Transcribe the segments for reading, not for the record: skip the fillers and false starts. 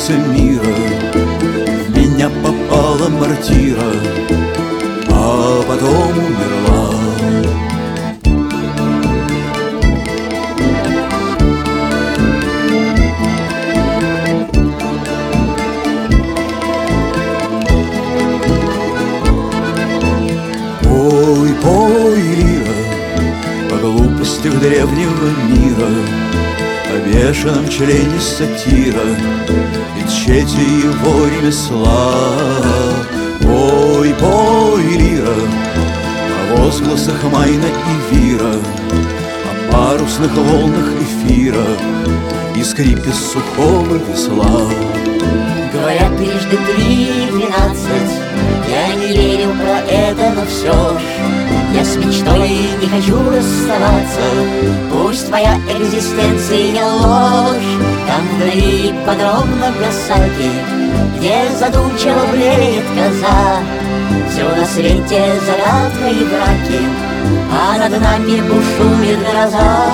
сердце мира в меня попала мортира, а потом умерла. Пой, пой, лира, о глупостях древнего мира, о бешеном члене сатира и тщете его ремесла. Пой, пой, лира, о возгласах Майна и Вира, о парусных волнах эфира и скрипе сухого весла. Говорят, трижды 3 — 12. Я не верил про это, но все ж я с мечтой не хочу расставаться. Пусть твоя экзистенция не ложь. Там вдали подробно в Гасаки, где задумчиво блеет коза. Все на свете загадка и браки, а над нами бушует гроза.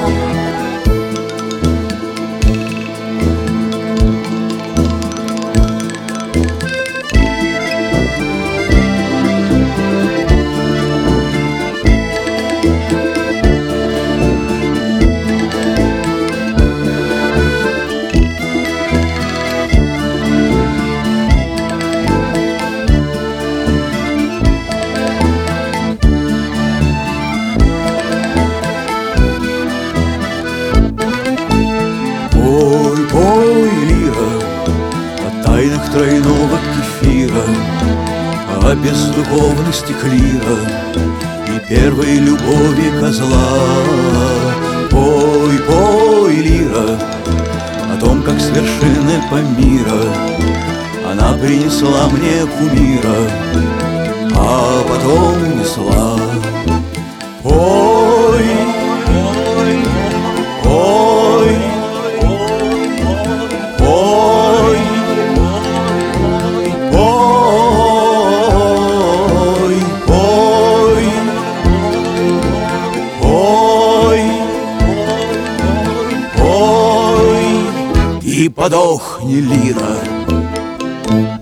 Пой, пой, лира, о тайнах тройного кефира, о бездуховности клира и первой любови козла. Пой, пой, лира, о том, как с вершины Памира она принесла мне кумира, а потом унесла. Пой, пой, пой, пой, пой, пой, пой, и подохни, лира.